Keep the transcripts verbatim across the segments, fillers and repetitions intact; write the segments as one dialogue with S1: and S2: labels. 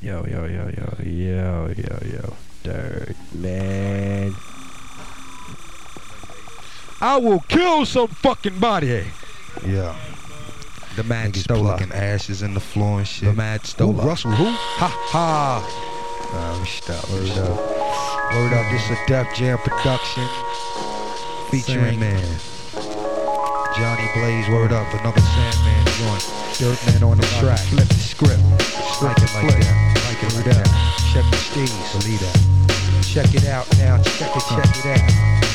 S1: Yo, yo, yo, yo, yo, yo, yo, Dirt, man. I will kill some fucking body.
S2: Yeah.
S1: The Mad
S2: Niggas
S1: Stoller.
S2: plucking ashes in the floor and shit.
S1: The Mad Stoller.
S2: Who, Russell who?
S1: Ha ha.
S2: Nah, we stop.
S1: Word
S2: Word
S1: up.
S2: up. Word up. This is a Def Jam production featuring
S1: Sandman.
S2: Johnny Blaze. Word up. Another Sandman joint. Dirtman on the track. Flip the script. Like it like that. Like it like that. Check the steez. Believe that. Check it out now. Check it. Check it out.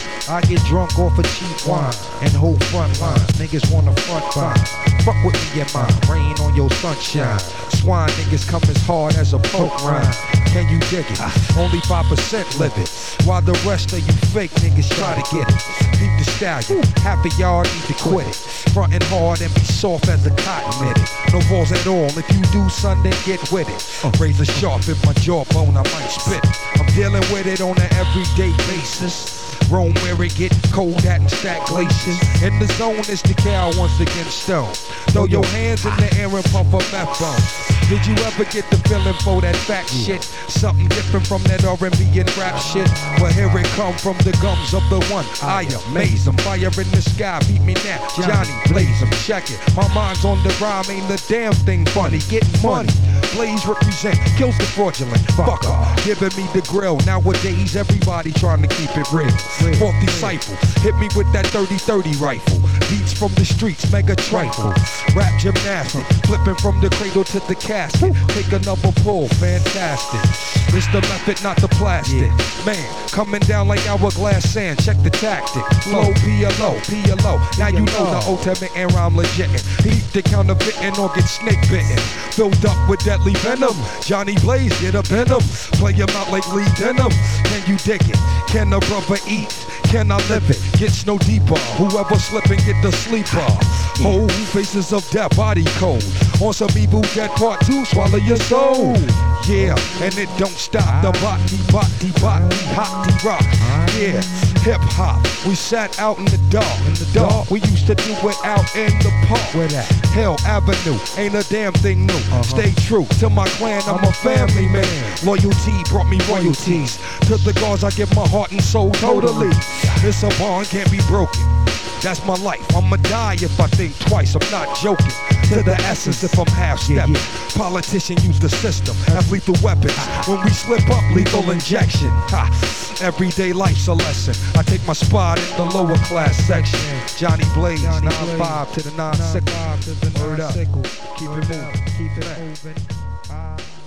S2: I get drunk off of cheap wine and whole front line. Niggas wanna front line. Fuck with me in mind. Rain on your sunshine. Swine niggas come as hard as a poke rhyme. Can you dig it? Only five percent live it. While the rest of you fake niggas try to get it. Peep the stallion. Half of y'all need to quit it. Frontin' hard and be soft as a cotton knitted. No balls at all. If you do, son, then get with it. Razor sharp in my jawbone, I might spit it. I'm dealing with it on an everyday basis. Roam where it get cold at and stack glaciers. In the zone is the cow once again stone. Throw your hands in the air and pump a meth bomb. Did you ever get the feeling for that fact shit? Something different from that R and B and rap shit. Well, here it come from the gums of the one. I amaze them. Fire in the sky, beat me now. Johnny Blaze 'em. Check it. My mind's on the rhyme, ain't a damn thing funny. Getting money. Blaze represent, kills the fraudulent. Fucker, giving me the grill. Nowadays, everybody trying to keep it real. Fourth disciple, hit me with that thirty thirty rifle. Beats from the streets, mega trifle. Rap gymnastic, flipping from the cradle to the casket. Take another pull, fantastic. It's the method, not the plastic. Man, coming down like hourglass sand. Check the tactic. Flow, P L O, P L O. Now you know the ultimate and rhyme legit. Beat the counterfeiting or get snake bitten. Filled up with deadly venom. Johnny Blaze, get up in him. Play him out like Lee Denham. Can you dig it? Can a brother eat? Can I live it? Gets no deeper. Whoever slipping get the sleeper. Whole faces of death, body cold. On some evil dead part two, swallow your soul. Yeah, and it don't stop. The body, body, body, hotty rock. Yeah, hip hop. We sat out in the dark. In the dark, we used to do it out in the park. Where that? Hell Avenue, ain't a damn thing new. Uh-huh. Stay true to my clan, I'm a family man. Loyalty brought me royalties. To the gods I give my heart and soul totally. It's a bond, can't be broken. That's my life, I'ma die if I think twice, I'm not joking. To the essence if I'm half-stepping. Politician use the system as lethal weapons. When we slip up, lethal injection. Ha. Everyday life's a lesson. I take my spot in the lower class section. Johnny Blaze, nine five to the nine sickle. Word up, keep it moving. Keep it moving.